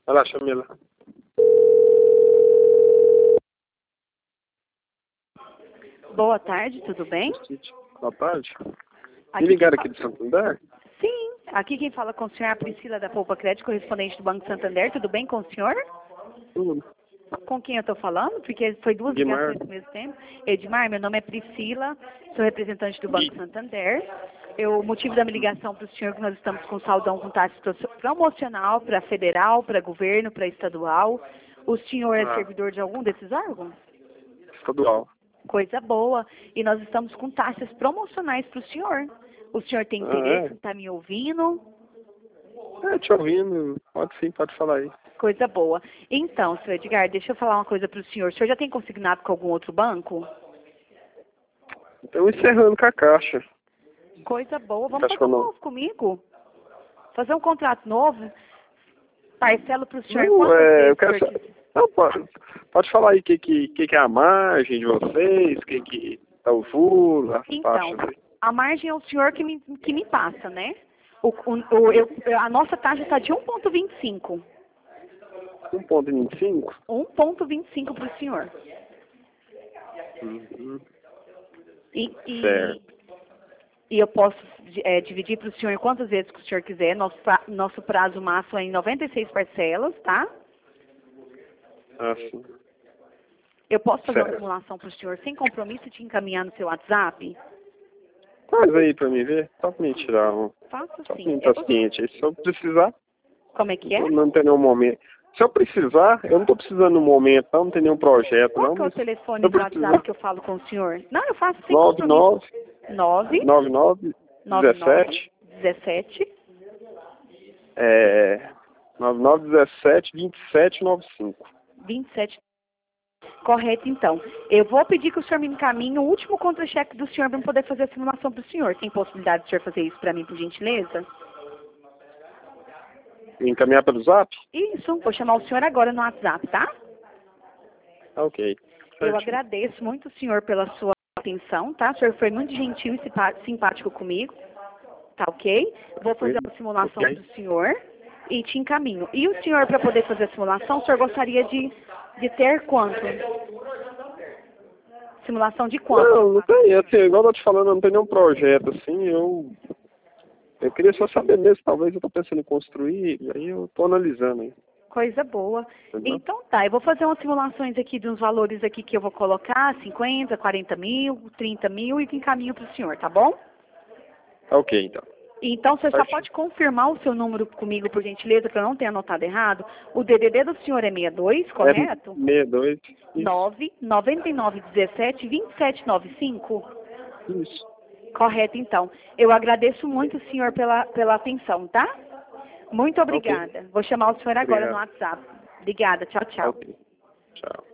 Vai lá, chama ela. Boa tarde, tudo bem? Boa tarde. Aqui Me ligaram quem aqui de Santander? Sim, aqui quem fala com o senhor é a Priscila da Poupa Crédito, correspondente do Banco Santander. Tudo bem com o senhor? Tudo. Com quem eu estou falando? Porque foi duas Edmar. ligações ao mesmo tempo. Edmar, meu nome é Priscila, sou representante do Banco Santander. O motivo da minha ligação para o senhor é que nós estamos com saldão com taxa promocional para federal, para governo, para estadual. O senhor é servidor de algum desses órgãos? Estadual. Coisa boa. E nós estamos com taxas promocionais para o senhor. O senhor tem interesse em estar me ouvindo? Te ouvindo. Pode sim, pode falar aí. Coisa boa. Então, senhor Edgar, deixa eu falar uma coisa para o senhor. O senhor já tem consignado com algum outro banco? Estão encerrando com a Caixa. Coisa boa. Vamos Caixa fazer um não. novo comigo? Fazer um contrato novo? Parcelo para o senhor Não, quantas vezes eu o quero senhor saber. quiser? Não, pode falar aí o que é a margem de vocês, que tá o juros, as Então, taxas aí. a margem é o senhor que me passa, né? A nossa taxa está de 1,25. 1,25? 1,25 para o senhor. Uhum. E eu posso dividir para o senhor quantas vezes que o senhor quiser. Nosso prazo máximo é em 96 parcelas, tá? Sim. Eu posso fazer uma Certo. simulação para o senhor sem compromisso e te encaminhar no seu WhatsApp? Faz aí pra mim ver. Só pra mim tirar um. Faço Só pra sim. mim estar ciente. Se eu precisar, Como é que é? não tem nenhum momento. Se eu precisar, eu não tô precisando no momento, não tem nenhum projeto, Qual não. que é o Mas se telefone eu do WhatsApp precisar, que eu falo com o senhor? Não, eu faço sem compromisso. 9 99 17 17 9917 2795. 27. Correto, então. Eu vou pedir que o senhor me encaminhe o último contra-cheque do senhor para eu poder fazer a simulação para o senhor. Tem possibilidade do senhor fazer isso para mim, por gentileza? Me encaminhar pelo zap? Isso, vou chamar o senhor agora no WhatsApp, tá? Ok. Eu Certinho. agradeço muito o senhor pela sua atenção, tá? O senhor foi muito gentil e simpático comigo, tá ok? Vou fazer a simulação Ok. para o senhor e te encaminho. E o senhor, para poder fazer a simulação, o senhor gostaria de ter quanto? Simulação de quanto? Não tem. Assim, igual eu tô te falando, não tem nenhum projeto assim. Eu queria só saber mesmo. Talvez eu tô pensando em construir, e aí eu tô analisando aí. Coisa boa. Entendeu? Então tá, eu vou fazer umas simulações aqui de uns valores aqui que eu vou colocar, 50, 40 mil, 30 mil e encaminho para o senhor, tá bom? Ok, então. Então, você só Certinho. pode confirmar o seu número comigo, por gentileza, que eu não tenha anotado errado. O DDD do senhor é 62, correto? 62. 9 99 17 27 95. Isso. Correto, então. Eu agradeço muito, senhor, pela atenção, tá? Muito obrigada. Vou chamar o senhor agora no Obrigado. WhatsApp. Obrigada. Tchau, tchau. Ok. Tchau.